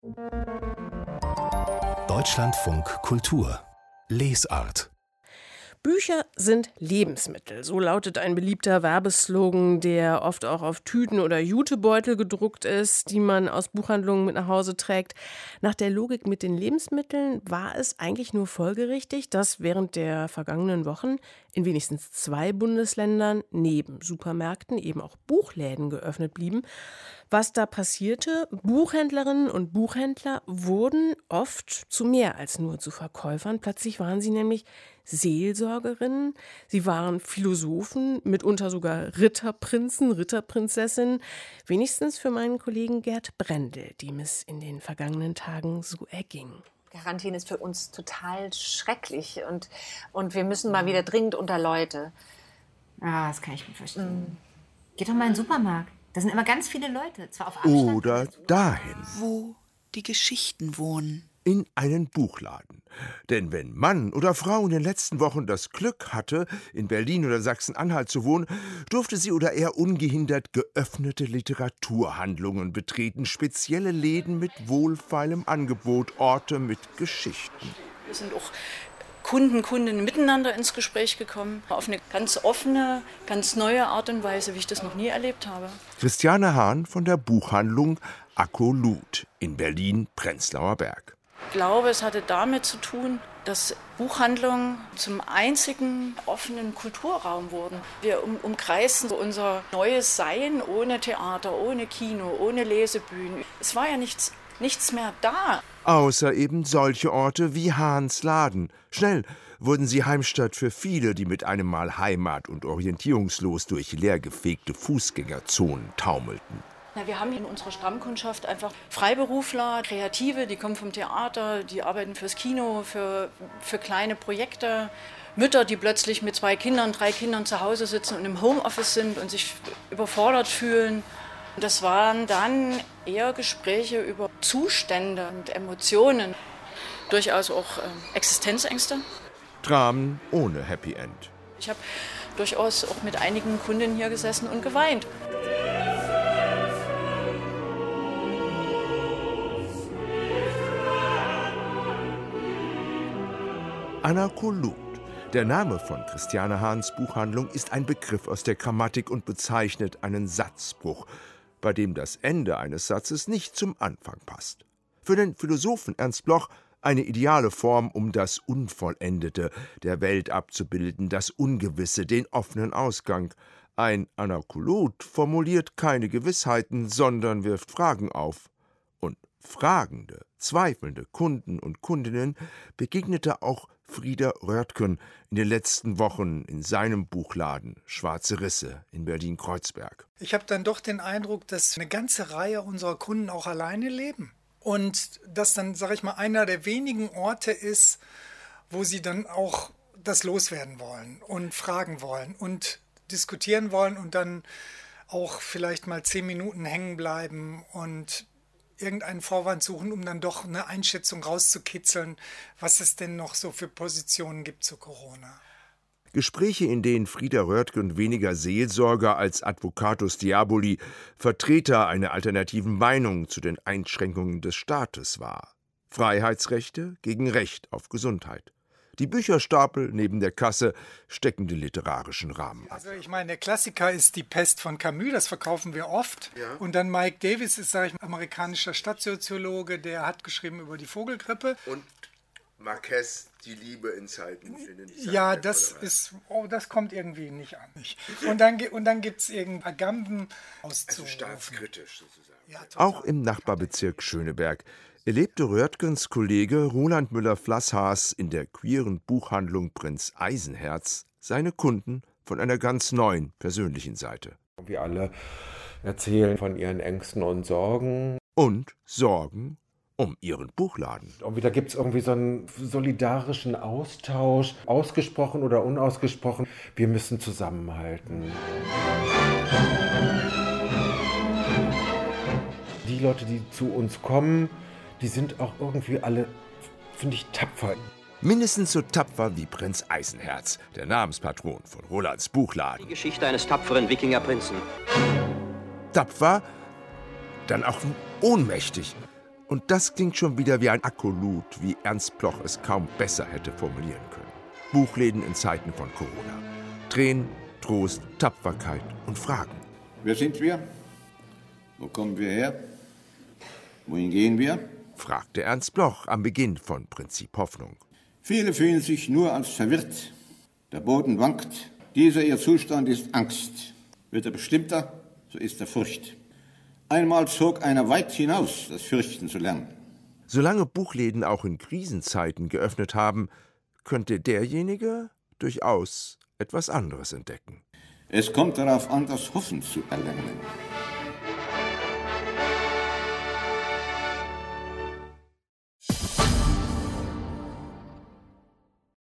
Deutschlandfunk Kultur Lesart. Bücher sind Lebensmittel, so lautet ein beliebter Werbeslogan, der oft auch auf Tüten oder Jutebeutel gedruckt ist, die man aus Buchhandlungen mit nach Hause trägt. Nach der Logik mit den Lebensmitteln war es eigentlich nur folgerichtig, dass während der vergangenen Wochen in wenigstens 2 Bundesländern neben Supermärkten eben auch Buchläden geöffnet blieben. Was da passierte? Buchhändlerinnen und Buchhändler wurden oft zu mehr als nur zu Verkäufern. Plötzlich waren sie nämlich Seelsorgerinnen, sie waren Philosophen, mitunter sogar Ritterprinzen, Ritterprinzessinnen. Wenigstens für meinen Kollegen Gerd Brendel, dem es in den vergangenen Tagen so erging. Quarantäne ist für uns total schrecklich und wir müssen mal wieder dringend unter Leute. Ah, das kann ich mir verstehen. Geht doch mal in den Supermarkt. Da sind immer ganz viele Leute, zwar auf Abstand. Oder dahin. Wo die Geschichten wohnen. In einen Buchladen. Denn wenn Mann oder Frau in den letzten Wochen das Glück hatte, in Berlin oder Sachsen-Anhalt zu wohnen, durfte sie oder er ungehindert geöffnete Literaturhandlungen betreten, spezielle Läden mit wohlfeilem Angebot, Orte mit Geschichten. Wir sind auch Kundinnen miteinander ins Gespräch gekommen, auf eine ganz offene, ganz neue Art und Weise, wie ich das noch nie erlebt habe. Christiane Hahn von der Buchhandlung Akkolut in Berlin-Prenzlauer Berg. Ich glaube, es hatte damit zu tun, dass Buchhandlungen zum einzigen offenen Kulturraum wurden. Wir umkreisten unser neues Sein ohne Theater, ohne Kino, ohne Lesebühnen. Es war ja nichts mehr da. Außer eben solche Orte wie Hahns Laden. Schnell wurden sie Heimstatt für viele, die mit einem Mal heimat- und orientierungslos durch leergefegte Fußgängerzonen taumelten. Wir haben in unserer Stammkundschaft einfach Freiberufler, Kreative, die kommen vom Theater, die arbeiten fürs Kino, für kleine Projekte. Mütter, die plötzlich mit 2 Kindern, 3 Kindern zu Hause sitzen und im Homeoffice sind und sich überfordert fühlen. Das waren dann eher Gespräche über Zustände und Emotionen, durchaus auch Existenzängste. Dramen ohne Happy End. Ich habe durchaus auch mit einigen Kundinnen hier gesessen und geweint. Akkolut. Der Name von Christiane Hahns Buchhandlung ist ein Begriff aus der Grammatik und bezeichnet einen Satzbruch, bei dem das Ende eines Satzes nicht zum Anfang passt. Für den Philosophen Ernst Bloch eine ideale Form, um das Unvollendete der Welt abzubilden, das Ungewisse, den offenen Ausgang. Ein Akkolut formuliert keine Gewissheiten, sondern wirft Fragen auf. Und fragende, zweifelnde Kunden und Kundinnen begegnete auch Frieder Röttgen in den letzten Wochen in seinem Buchladen Schwarze Risse in Berlin-Kreuzberg. Ich habe dann doch den Eindruck, dass eine ganze Reihe unserer Kunden auch alleine leben. Und das dann, sage ich mal, einer der wenigen Orte ist, wo sie dann auch das loswerden wollen und fragen wollen und diskutieren wollen und dann auch vielleicht mal 10 Minuten hängen bleiben und irgendeinen Vorwand suchen, um dann doch eine Einschätzung rauszukitzeln, was es denn noch so für Positionen gibt zu Corona. Gespräche, in denen Frieder Röttgen weniger Seelsorger als Advocatus Diaboli, Vertreter einer alternativen Meinung zu den Einschränkungen des Staates war. Freiheitsrechte gegen Recht auf Gesundheit. Die Bücherstapel neben der Kasse stecken den literarischen Rahmen ab. Also ich meine, der Klassiker ist Die Pest von Camus, das verkaufen wir oft. Ja. Und dann Mike Davis ist, sage ich mal, amerikanischer Stadtsoziologe, der hat geschrieben über die Vogelgrippe. Und Marquez, Die Liebe in Zeiten. Ja, das kommt irgendwie nicht an. Und dann gibt es irgendwie Agamben auszurufen. Also staatskritisch sozusagen. Ja, auch im Nachbarbezirk Schöneberg erlebte Röttgens Kollege Roland Müller-Flasshaas in der queeren Buchhandlung Prinz Eisenherz seine Kunden von einer ganz neuen persönlichen Seite. Wir alle erzählen von ihren Ängsten und Sorgen. Und Sorgen um ihren Buchladen. Da gibt es irgendwie so einen solidarischen Austausch, ausgesprochen oder unausgesprochen. Wir müssen zusammenhalten. Die Leute, die zu uns kommen, die sind auch irgendwie alle, finde ich, tapfer. Mindestens so tapfer wie Prinz Eisenherz, der Namenspatron von Rolands Buchladen. Die Geschichte eines tapferen Wikingerprinzen. Tapfer, dann auch ohnmächtig. Und das klingt schon wieder wie ein Akkolut, wie Ernst Bloch es kaum besser hätte formulieren können. Buchläden in Zeiten von Corona. Tränen, Trost, Tapferkeit und Fragen. Wer sind wir? Wo kommen wir her? Wohin gehen wir? Fragte Ernst Bloch am Beginn von Prinzip Hoffnung. Viele fühlen sich nur als verwirrt. Der Boden wankt. Dieser ihr Zustand ist Angst. Wird er bestimmter, so ist er Furcht. Einmal zog einer weit hinaus, das Fürchten zu lernen. Solange Buchläden auch in Krisenzeiten geöffnet haben, könnte derjenige durchaus etwas anderes entdecken. Es kommt darauf an, das Hoffen zu erlernen.